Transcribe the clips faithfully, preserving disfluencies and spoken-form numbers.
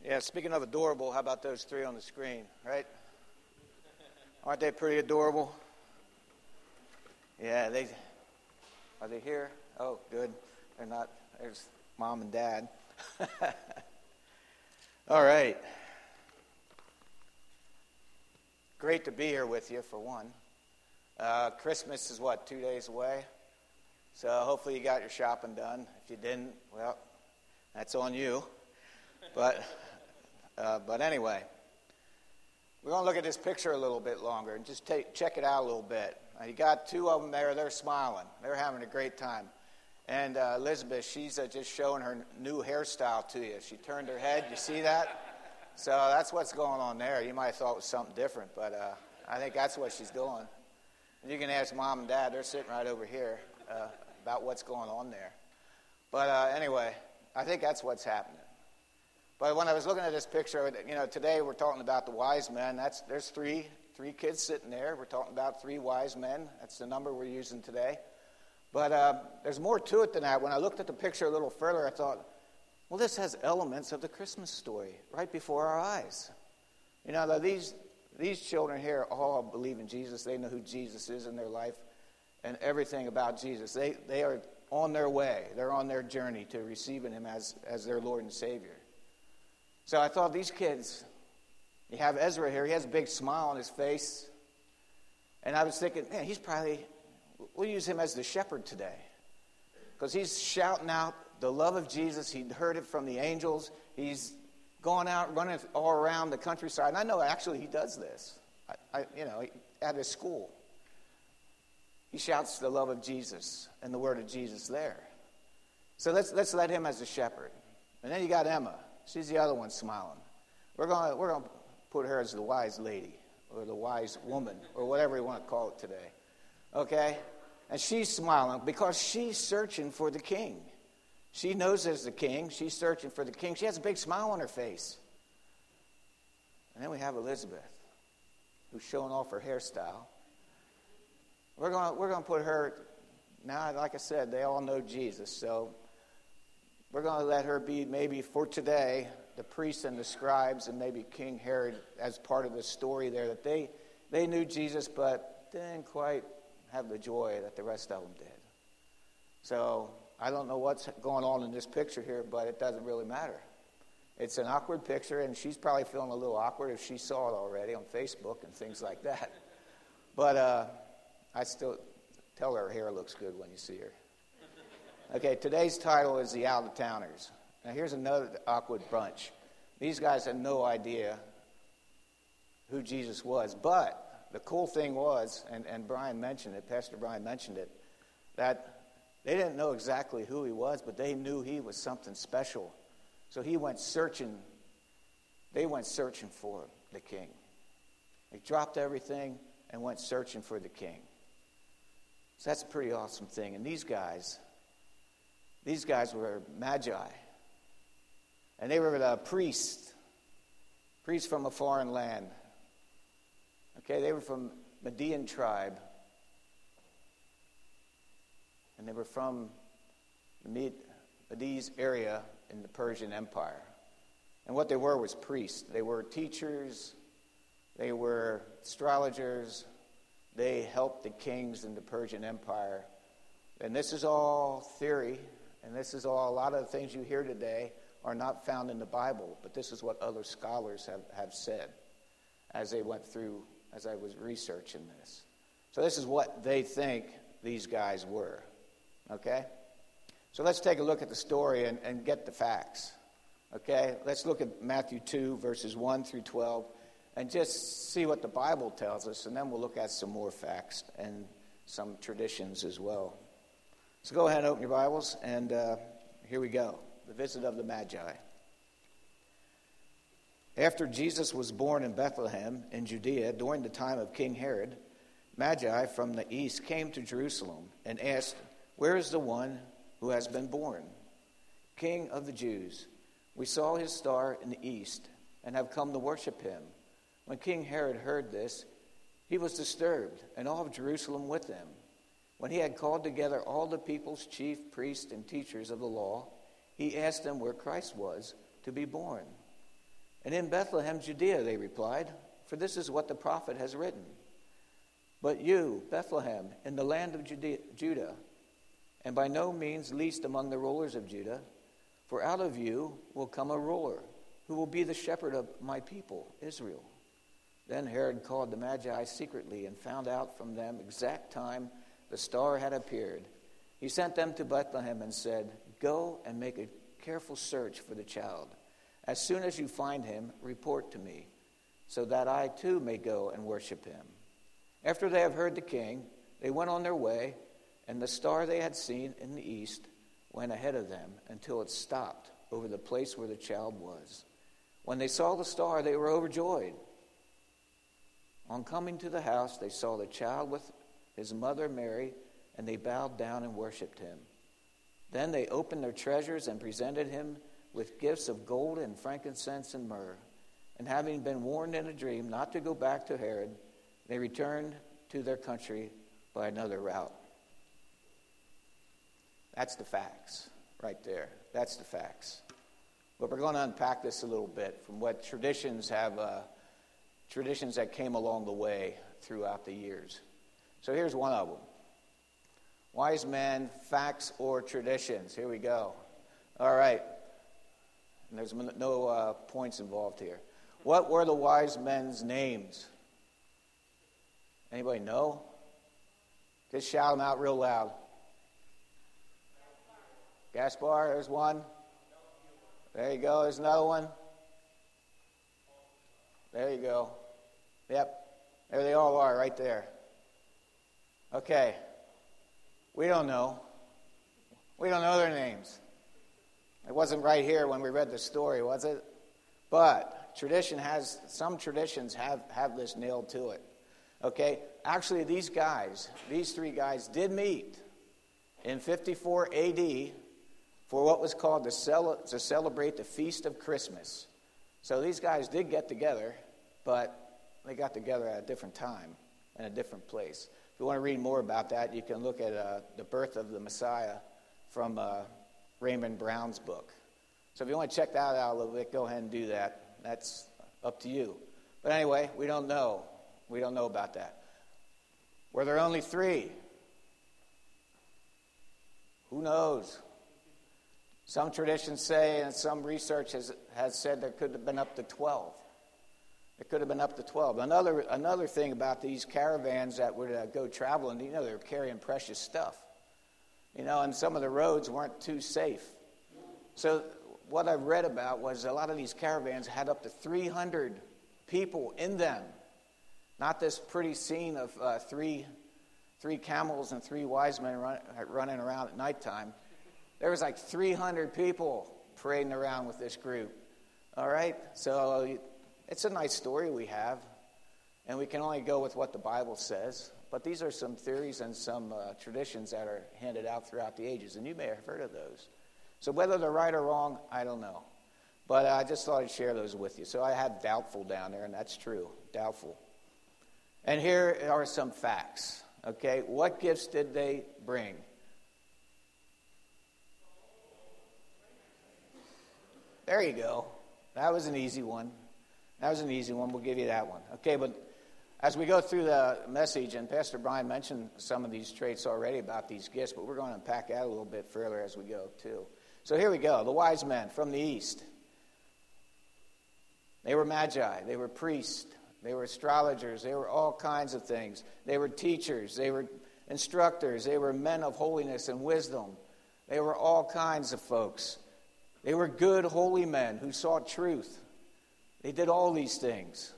Yeah, speaking of adorable, how about those three on the screen, right? Aren't they pretty adorable? Yeah, they, are they here? Oh, good. They're not. There's mom and dad. All right. Great to be here with you, for one. Uh, Christmas is, what, two days away? So hopefully you got your shopping done. If you didn't, well, that's on you. But... Uh, but anyway, we're going to look at this picture a little bit longer and just take, check it out a little bit. Now, you got two of them there. They're smiling. They're having a great time. And uh, Elizabeth, she's uh, just showing her new hairstyle to you. She turned her head. You see that? So that's what's going on there. You might have thought it was something different, but uh, I think that's what she's doing. And you can ask Mom and Dad. They're sitting right over here uh, about what's going on there. But uh, anyway, I think that's what's happening. But when I was looking at this picture, you know, today we're talking about the wise men. That's there's three three kids sitting there. We're talking about three wise men. That's the number we're using today. But uh, there's more to it than that. When I looked at the picture a little further, I thought, well, this has elements of the Christmas story right before our eyes. You know, these these children here all believe in Jesus. They know who Jesus is in their life and everything about Jesus. They they are on their way. They're on their journey to receiving him as as their Lord and Savior. So I thought, these kids, you have Ezra here, he has a big smile on his face. And I was thinking, man, he's probably, we'll use him as the shepherd today. Because he's shouting out the love of Jesus. He'd heard it from the angels. He's going out, running all around the countryside. And I know actually he does this. I, I, you know, at his school. He shouts the love of Jesus and the word of Jesus there. So let's let's let him as the shepherd. And then you got Emma. She's the other one smiling. We're going we're going to put her as the wise lady or the wise woman or whatever you want to call it today. Okay? And she's smiling because she's searching for the king. She knows there's the king. She's searching for the king. She has a big smile on her face. And then we have Elizabeth, who's showing off her hairstyle. We're going to, we're going to put her, now, like I said, they all know Jesus, so we're going to let her be, maybe for today, the priests and the scribes and maybe King Herod as part of the story there, that they, they knew Jesus but didn't quite have the joy that the rest of them did. So I don't know what's going on in this picture here, but it doesn't really matter. It's an awkward picture, and she's probably feeling a little awkward if she saw it already on Facebook and things like that. But uh, I still tell her her hair looks good when you see her. Okay, today's title is The Out-of-Towners. Now, here's another awkward bunch. These guys had no idea who Jesus was. But the cool thing was, and, and Brian mentioned it, Pastor Brian mentioned it, that they didn't know exactly who he was, but they knew he was something special. So he went searching. They went searching for the king. They dropped everything and went searching for the king. So that's a pretty awesome thing. And these guys... These guys were magi, and they were the priests, priests from a foreign land. Okay, they were from Median tribe, and they were from the Medes area in the Persian Empire. And what they were was priests. They were teachers, they were astrologers, they helped the kings in the Persian Empire. And this is all theory. And this is all, a lot of the things you hear today are not found in the Bible, but this is what other scholars have, have said as they went through, as I was researching this. So this is what they think these guys were, okay? So let's take a look at the story and, and get the facts, okay? Let's look at Matthew two, verses one through twelve, and just see what the Bible tells us, and then we'll look at some more facts and some traditions as well. So go ahead and open your Bibles, and uh, here we go. The visit of the Magi. After Jesus was born in Bethlehem in Judea during the time of King Herod, Magi from the east came to Jerusalem and asked, "Where is the one who has been born, King of the Jews? We saw his star in the east and have come to worship him." When King Herod heard this, he was disturbed, and all of Jerusalem with him. When he had called together all the people's chief priests and teachers of the law, he asked them where Christ was to be born. "And in Bethlehem, Judea," they replied, "for this is what the prophet has written. But you, Bethlehem, in the land of Judea, Judah, and by no means least among the rulers of Judah, for out of you will come a ruler who will be the shepherd of my people, Israel." Then Herod called the Magi secretly and found out from them exact time the star had appeared. He sent them to Bethlehem and said, "Go and make a careful search for the child. As soon as you find him, report to me, so that I too may go and worship him." After they have heard the king, they went on their way, and the star they had seen in the east went ahead of them until it stopped over the place where the child was. When they saw the star, they were overjoyed. On coming to the house, they saw the child with his mother Mary, and they bowed down and worshipped him. Then they opened their treasures and presented him with gifts of gold and frankincense and myrrh. And having been warned in a dream not to go back to Herod, they returned to their country by another route. That's the facts right there. That's the facts. But we're going to unpack this a little bit from what traditions have, uh, traditions that came along the way throughout the years. So here's one of them. Wise men, facts, or traditions. Here we go. All right. And there's no uh, points involved here. What were the wise men's names? Anybody know? Just shout them out real loud. Gaspar, there's one. There you go, there's another one. There you go. Yep, there they all are right there. Okay, we don't know. We don't know their names. It wasn't right here when we read the story, was it? But tradition has, some traditions have, have this nailed to it. Okay, actually these guys, these three guys did meet in fifty-four A D for what was called to, cel- to celebrate the Feast of Christmas. So these guys did get together, but they got together at a different time and a different place. If you want to read more about that, you can look at uh, The Birth of the Messiah from uh, Raymond Brown's book. So if you want to check that out a little bit, go ahead and do that. That's up to you. But anyway, we don't know. We don't know about that. Were there only three? Who knows? Some traditions say, and some research has, has said there could have been up to twelve. It could have been up to twelve. Another another thing about these caravans that would uh, go traveling, you know, they were carrying precious stuff. You know, and some of the roads weren't too safe. So what I've read about was a lot of these caravans had up to three hundred people in them. Not this pretty scene of uh, three three camels and three wise men run, running around at nighttime. There was like three hundred people parading around with this group. All right? So it's a nice story we have, and we can only go with what the Bible says. But these are some theories and some uh, traditions that are handed out throughout the ages, and you may have heard of those. So whether they're right or wrong, I don't know. But I just thought I'd share those with you. So I have doubtful down there, and that's true, doubtful. And here are some facts, okay? What gifts did they bring? There you go. That was an easy one. That was an easy one. We'll give you that one. Okay, but as we go through the message, and Pastor Brian mentioned some of these traits already about these gifts, but we're going to unpack that a little bit further as we go, too. So here we go. The wise men from the east. They were magi. They were priests. They were astrologers. They were all kinds of things. They were teachers. They were instructors. They were men of holiness and wisdom. They were all kinds of folks. They were good, holy men who sought truth. They did all these things.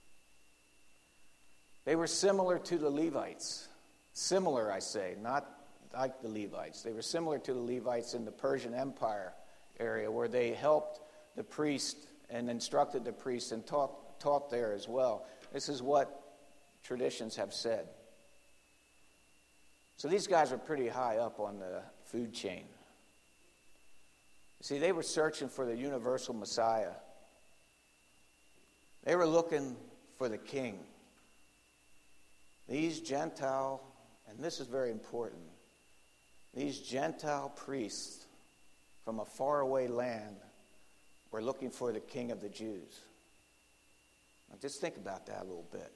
They were similar to the Levites. Similar, I say, not like the Levites. They were similar to the Levites in the Persian Empire area, where they helped the priest and instructed the priests and taught, taught there as well. This is what traditions have said. So these guys are pretty high up on the food chain. See, they were searching for the universal Messiah. They were looking for the king. These Gentile, and this is very important, these Gentile priests from a faraway land were looking for the king of the Jews. Now just think about that a little bit.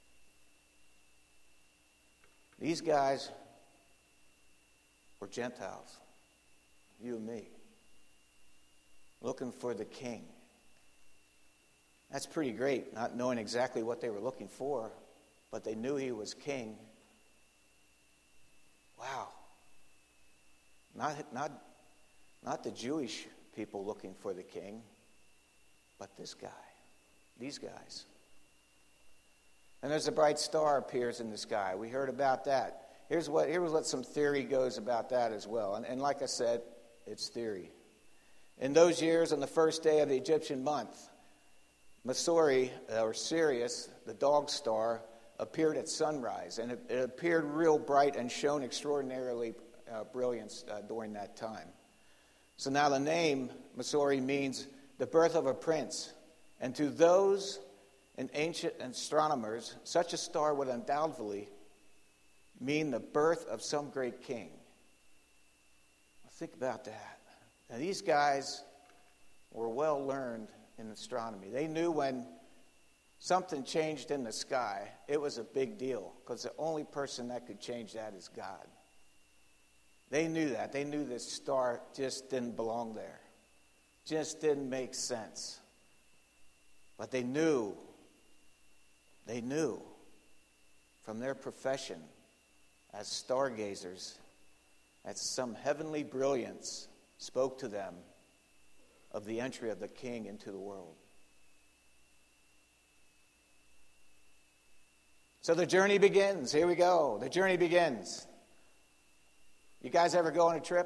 These guys were Gentiles, you and me, looking for the king. That's pretty great, not knowing exactly what they were looking for, but they knew he was king. Wow. Not, not, not the Jewish people looking for the king, but this guy, these guys. And there's a bright star appears in the sky. We heard about that. Here's what, here's what some theory goes about that as well. And, and like I said, it's theory. In those years, on the first day of the Egyptian month, Masori, or Sirius, the dog star, appeared at sunrise. And it, it appeared real bright and shone extraordinarily uh, brilliance uh, during that time. So now the name Masori means the birth of a prince. And to those and ancient astronomers, such a star would undoubtedly mean the birth of some great king. Think about that. Now, these guys were well learned in astronomy. They knew when something changed in the sky, it was a big deal, because the only person that could change that is God. They knew that. They knew this star just didn't belong there. Just didn't make sense. But they knew, they knew from their profession as stargazers that some heavenly brilliance spoke to them of the entry of the king into the world. So the journey begins. Here we go. The journey begins. You guys ever go on a trip?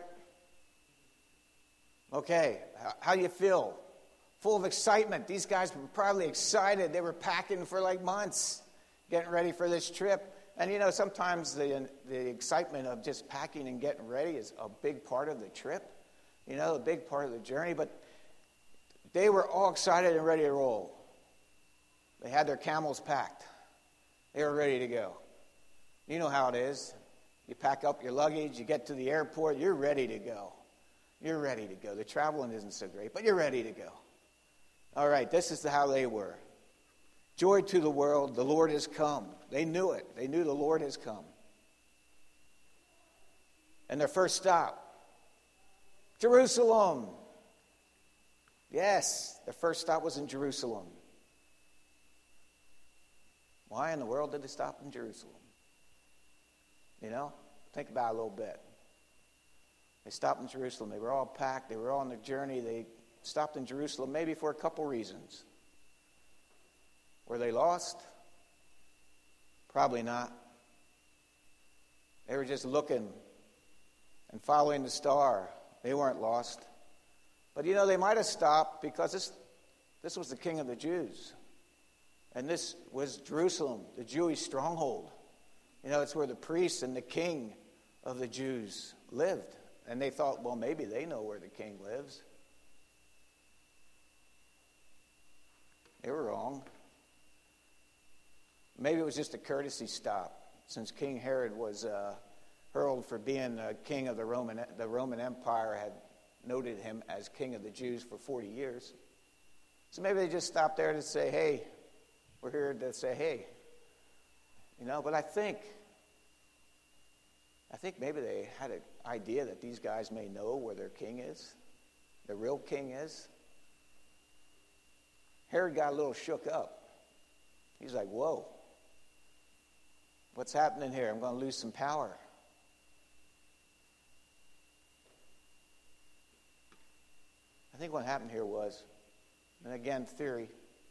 Okay. How do you feel? Full of excitement. These guys were probably excited. They were packing for like months, getting ready for this trip. And you know, sometimes the the excitement of just packing and getting ready is a big part of the trip. You know, a big part of the journey. But they were all excited and ready to roll. They had their camels packed. They were ready to go. You know how it is. You pack up your luggage, you get to the airport, you're ready to go. You're ready to go. The traveling isn't so great, but you're ready to go. All right, this is how they were. Joy to the world, the Lord has come. They knew it. They knew the Lord has come. And their first stop, Jerusalem. Yes, their first stop was in Jerusalem. Why in the world did they stop in Jerusalem? You know, think about it a little bit. They stopped in Jerusalem. They were all packed. They were all on their journey. They stopped in Jerusalem maybe for a couple reasons. Were they lost? Probably not. They were just looking and following the star. They weren't lost. But you know, they might have stopped because this, this was the king of the Jews. And this was Jerusalem, the Jewish stronghold. You know, it's where the priests and the king of the Jews lived. And they thought, well, maybe they know where the king lives. They were wrong. Maybe it was just a courtesy stop, since King Herod was uh, hurled for being a king of the Roman, the Roman Empire had noted him as king of the Jews for forty years. So maybe they just stopped there to say, hey, we're here to say, hey. You know, but I think, I think maybe they had an idea that these guys may know where their king is, the real king is. Herod got a little shook up. He's like, whoa, what's happening here? I'm going to lose some power. I think what happened here was, and again, theory.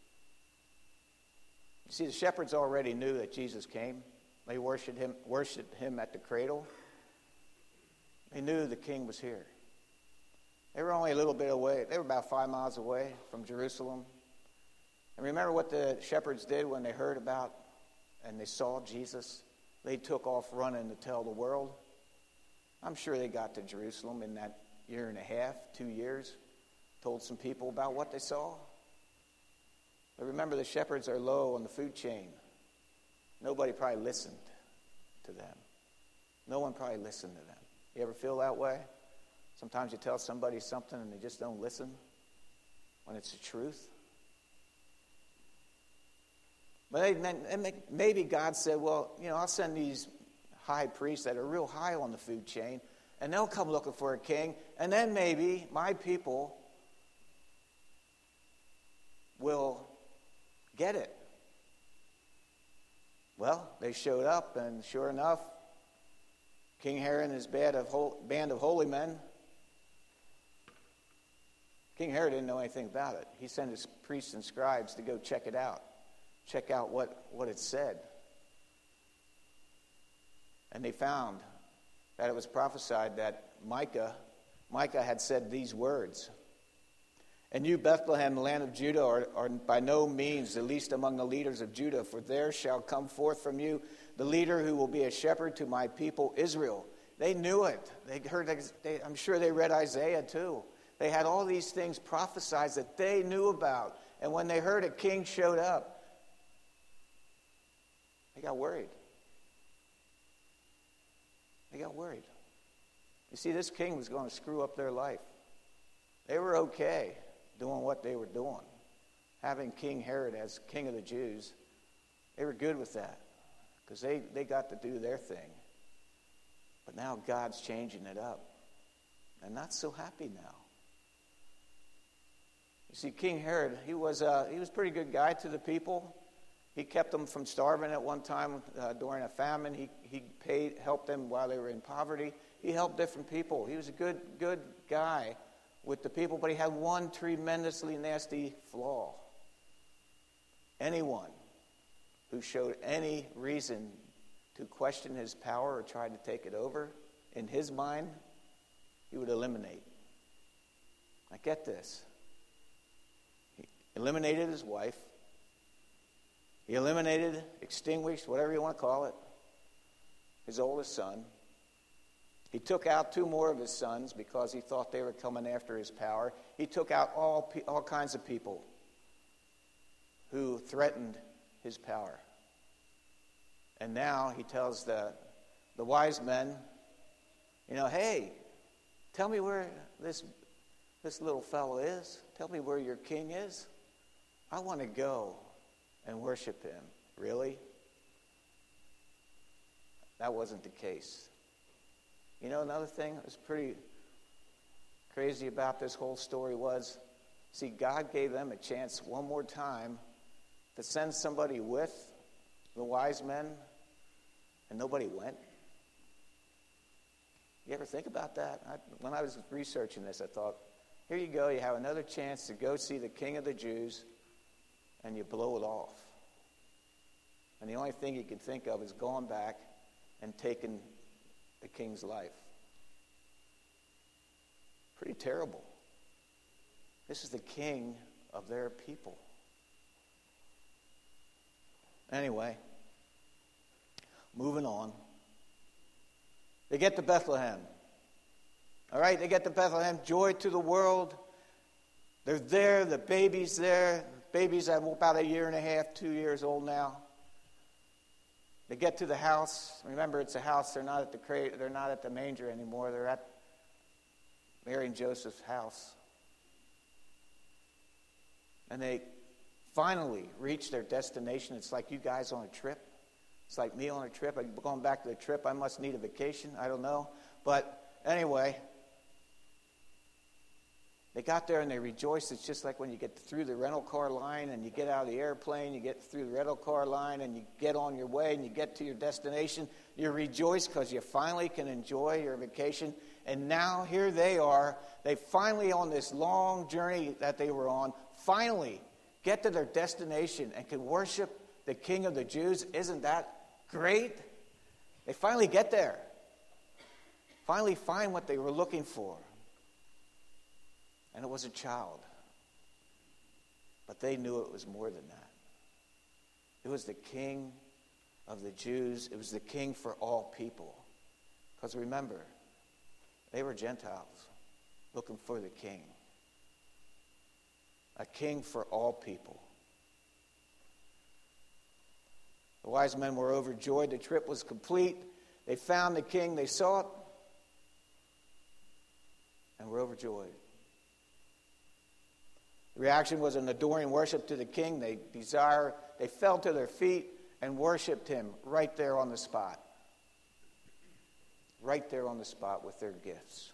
You see, the shepherds already knew that Jesus came. They worshipped him, worshipped him at the cradle. They knew the king was here. They were only a little bit away. They were about five miles away from Jerusalem. And remember what the shepherds did when they heard about and they saw Jesus? They took off running to tell the world. I'm sure they got to Jerusalem in that year and a half, two years, told some people about what they saw. But remember, the shepherds are low on the food chain. Nobody probably listened to them. No one probably listened to them. You ever feel that way? Sometimes you tell somebody something and they just don't listen when it's the truth. But they, maybe God said, well, you know, I'll send these high priests that are real high on the food chain, and they'll come looking for a king, and then maybe my people will get it. Well, they showed up, and sure enough, King Herod and his band of, band of holy men, King Herod didn't know anything about it. He sent his priests and scribes to go check it out, check out what, what it said. And they found that it was prophesied that Micah, Micah had said these words, "And you, Bethlehem, the land of Judah, are, are by no means the least among the leaders of Judah, for there shall come forth from you the leader who will be a shepherd to my people Israel." They knew it. They heard. They, I'm sure they read Isaiah too. They had all these things prophesied that they knew about. And when they heard a king showed up, they got worried. They got worried. You see, this king was going to screw up their life. They were okay doing what they were doing. Having King Herod as king of the Jews, they were good with that because they, they got to do their thing. But now God's changing it up. And not so happy now. You see, King Herod, he was, uh, he was a pretty good guy to the people. He kept them from starving at one time uh, during a famine. He, he paid, helped them while they were in poverty. He helped different people. He was a good, good guy with the people, but he had one tremendously nasty flaw. Anyone who showed any reason to question his power or tried to take it over, in his mind, he would eliminate. Now get this. He eliminated his wife. He eliminated, extinguished, whatever you want to call it, his oldest son. He took out two more of his sons because he thought they were coming after his power. He took out all, all kinds of people who threatened his power. And now he tells the, the wise men, you know, hey, tell me where this, this little fellow is. Tell me where your king is. I want to go and worship him. Really? That wasn't the case. You know, another thing that was pretty crazy about this whole story was, see, God gave them a chance one more time to send somebody with the wise men, and nobody went. You ever think about that? I, when I was researching this, I thought, here you go, you have another chance to go see the King of the Jews, and you blow it off. And the only thing you can think of is going back and taking the king's life. Pretty terrible. This is the king of their people. Anyway, moving on. They get to Bethlehem. All right, they get to Bethlehem. Joy to the world. They're there. The baby's there. The baby's about a year and a half, two years old now. They get to the house. Remember, it's a house. They're not at the cra- They're not at the manger anymore. They're at Mary and Joseph's house. And they finally reach their destination. It's like you guys on a trip. It's like me on a trip. I'm going back to the trip. I must need a vacation. I don't know. But anyway, they got there and they rejoiced. It's just like when you get through the rental car line and you get out of the airplane, you get through the rental car line and you get on your way and you get to your destination. You rejoice because you finally can enjoy your vacation. And now here they are. They finally, on this long journey that they were on, finally get to their destination and can worship the King of the Jews. Isn't that great? They finally get there. Finally find what they were looking for. And it was a child. But they knew it was more than that. It was the King of the Jews. It was the King for all people. Because remember, they were Gentiles looking for the King. A King for all people. The wise men were overjoyed. The trip was complete. They found the King. They saw it. And were overjoyed. The reaction was an adoring worship to the king. They desire, they fell to their feet and worshiped him right there on the spot. Right there on the spot with their gifts.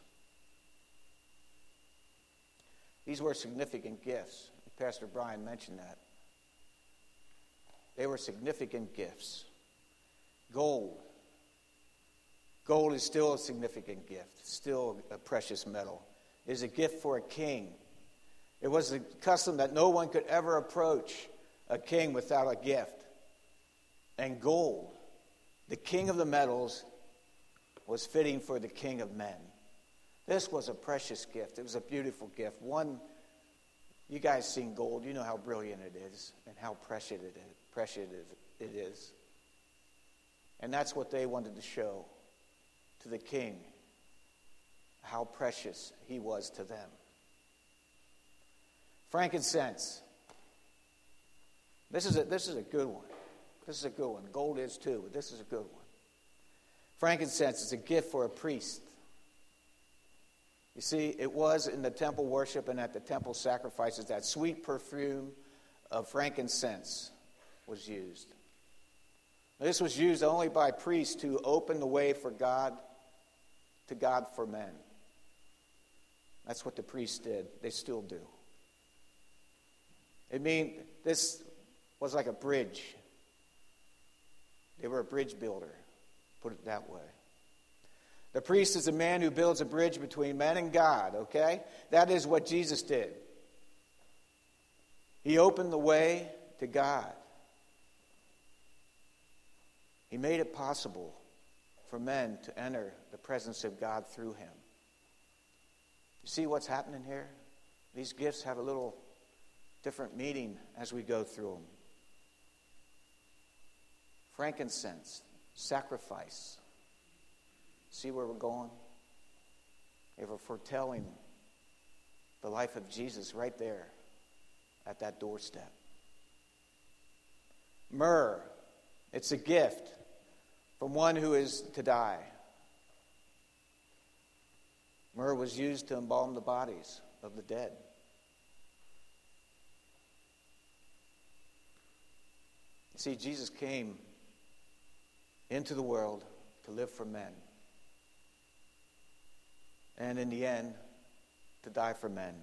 These were significant gifts. Pastor Brian mentioned that. They were significant gifts. Gold. Gold is still a significant gift, still a precious metal. It is a gift for a king. It was a custom that no one could ever approach a king without a gift. And gold, the king of the metals, was fitting for the king of men. This was a precious gift. It was a beautiful gift. One, you guys seen gold. You know how brilliant it is and how precious it is. Precious it is. And that's what they wanted to show to the king, how precious he was to them. Frankincense. This is a, this is a good one. This is a good one. Gold is too, but this is a good one. Frankincense is a gift for a priest. You see, it was in the temple worship and at the temple sacrifices that sweet perfume of frankincense was used. This was used only by priests to open the way for God, to God for men. That's what the priests did. They still do. It mean this was like a bridge. They were a bridge builder, put it that way. The priest is a man who builds a bridge between men and God, okay? That is what Jesus did. He opened the way to God. He made it possible for men to enter the presence of God through him. You see what's happening here? These gifts have a little different meaning as we go through them. Frankincense, sacrifice. See where we're going? They were foretelling the life of Jesus right there at that doorstep. Myrrh, it's a gift from one who is to die. Myrrh was used to embalm the bodies of the dead. You see, Jesus came into the world to live for men. And in the end, to die for men.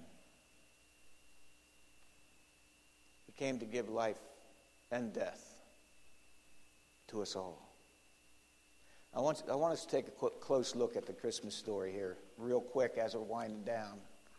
He came to give life and death to us all. I want, I want us to take a qu- close look at the Christmas story here, real quick as we're winding down.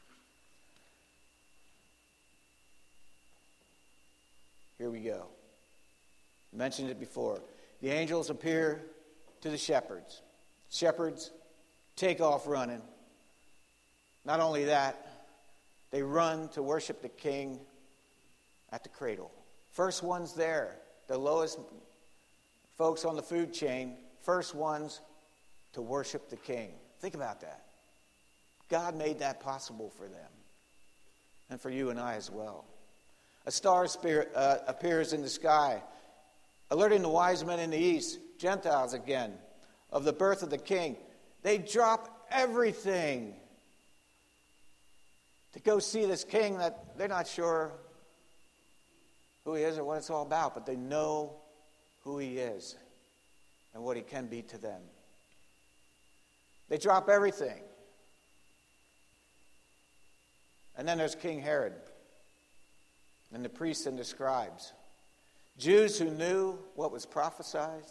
Here we go. I mentioned it before. The angels appear to the shepherds. Shepherds take off running. Not only that, they run to worship the king at the cradle. First ones there, the lowest folks on the food chain, first ones to worship the king. Think about that. God made that possible for them and for you and I as well. A star spirit, uh, appears in the sky, alerting the wise men in the east, Gentiles again, of the birth of the king. They drop everything to go see this king that they're not sure who he is or what it's all about, but they know who he is and what he can be to them. They drop everything. And then there's King Herod and the priests and the scribes. Jews who knew what was prophesied,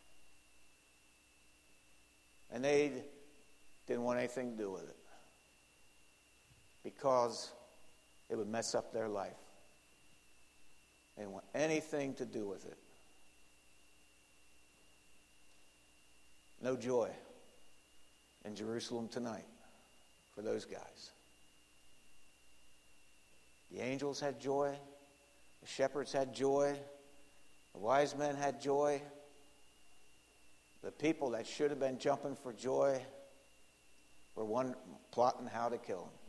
and they didn't want anything to do with it because it would mess up their life. They didn't want anything to do with it. No joy in Jerusalem tonight for those guys. The angels had joy. The shepherds had joy. The wise men had joy. The people that should have been jumping for joy were one plotting how to kill him.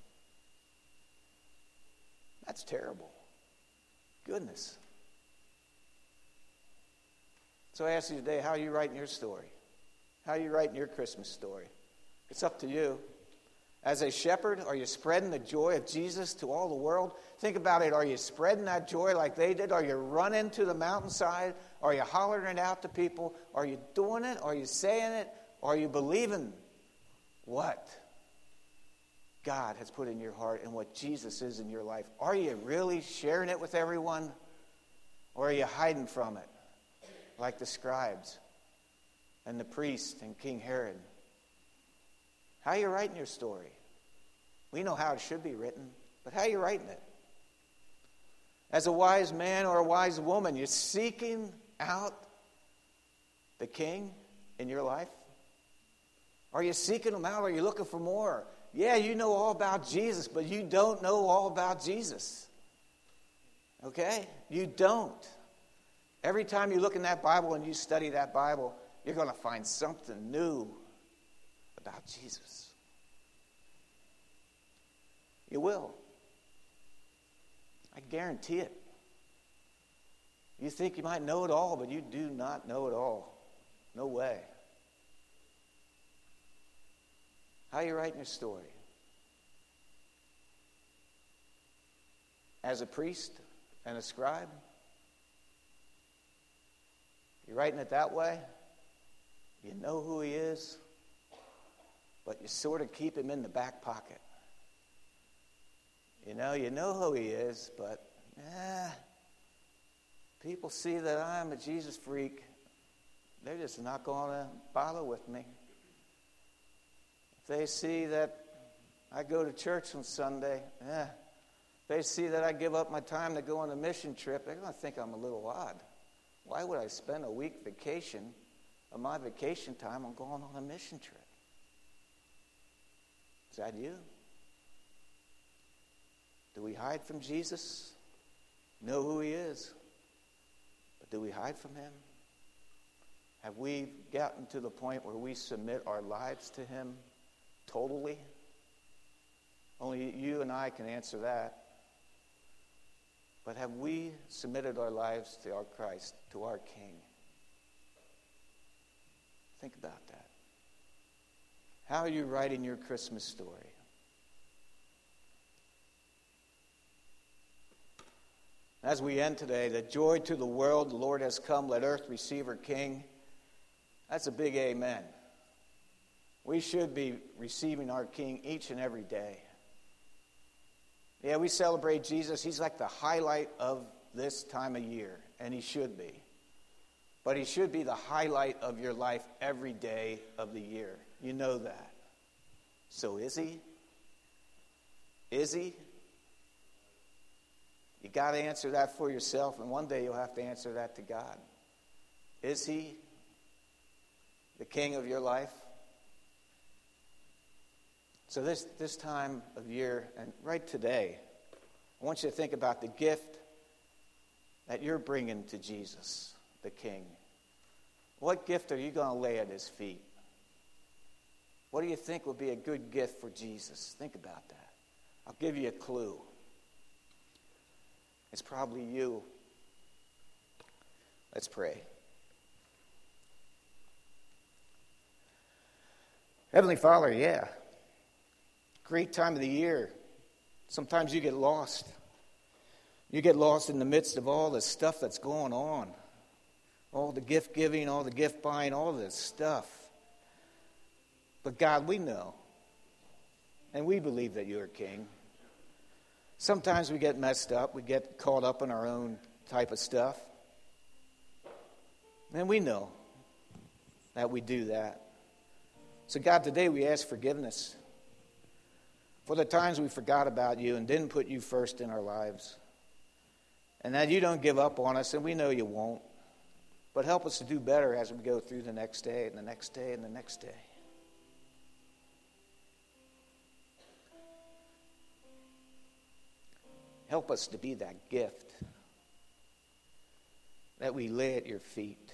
That's terrible. Goodness. So I ask you today, how are you writing your story? How are you writing your Christmas story? It's up to you. As a shepherd, are you spreading the joy of Jesus to all the world? Think about it. Are you spreading that joy like they did? Are you running to the mountainside? Are you hollering it out to people? Are you doing it? Are you saying it? Are you believing what God has put in your heart and what Jesus is in your life? Are you really sharing it with everyone? Or are you hiding from it like the scribes and the priest and King Herod? How are you writing your story? We know how it should be written, but how are you writing it? As a wise man or a wise woman, you're seeking out the King in your life? Are you seeking him out? Are you looking for more? Yeah, you know all about Jesus, but you don't know all about Jesus. Okay? You don't. Every time you look in that Bible and you study that Bible, you're going to find something new about Jesus. You will. I guarantee it. You think you might know it all, but you do not know it all. No way. How are you writing your story? As a priest and a scribe? You writing it that way? You know who he is, but you sort of keep him in the back pocket. You know, you know who he is, but eh, people see that I'm a Jesus freak. They're just not going to bother with me. If they see that I go to church on Sunday, eh, if they see that I give up my time to go on a mission trip, they're going to think I'm a little odd. Why would I spend a week vacation of my vacation time on going on a mission trip? Is that you? Do we hide from Jesus? Know who he is. But do we hide from him? Have we gotten to the point where we submit our lives to him totally? Only you and I can answer that. But have we submitted our lives to our Christ, to our King? Think about that. How are you writing your Christmas story? As we end today, the joy to the world, the Lord has come, let earth receive her King. That's a big amen. We should be receiving our King each and every day. Yeah, we celebrate Jesus. He's like the highlight of this time of year, and he should be. But he should be the highlight of your life every day of the year. You know that. So is he? Is he? You got to answer that for yourself, and one day you'll have to answer that to God. Is he the King of your life? So this, this time of year, and right today, I want you to think about the gift that you're bringing to Jesus, the King. What gift are you going to lay at his feet? What do you think would be a good gift for Jesus? Think about that. I'll give you a clue. It's probably you. Let's pray. Heavenly Father, yeah. Great time of the year. Sometimes you get lost. You get lost in the midst of all the stuff that's going on. All the gift giving, all the gift buying, all this stuff. But God, we know. And we believe that you're King. Sometimes we get messed up. We get caught up in our own type of stuff. And we know that we do that. So God, today we ask forgiveness for the times we forgot about you and didn't put you first in our lives. And that you don't give up on us, and we know you won't. But help us to do better as we go through the next day and the next day and the next day. Help us to be that gift that we lay at your feet.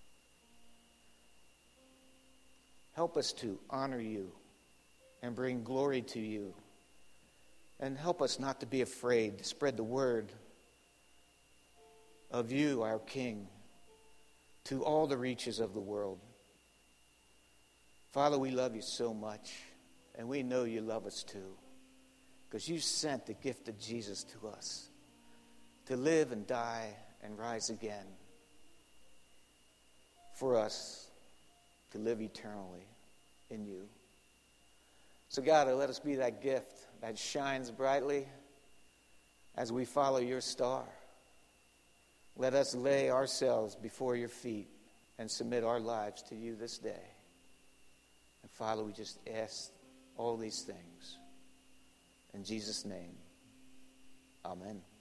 Help us to honor you and bring glory to you. And help us not to be afraid to spread the word of you, our King, to all the reaches of the world. Father, we love you so much. And we know you love us too, because you sent the gift of Jesus to us to live and die and rise again for us to live eternally in you. So God, let us be that gift that shines brightly as we follow your star. Let us lay ourselves before your feet and submit our lives to you this day. And Father, we just ask all these things. In Jesus' name, amen.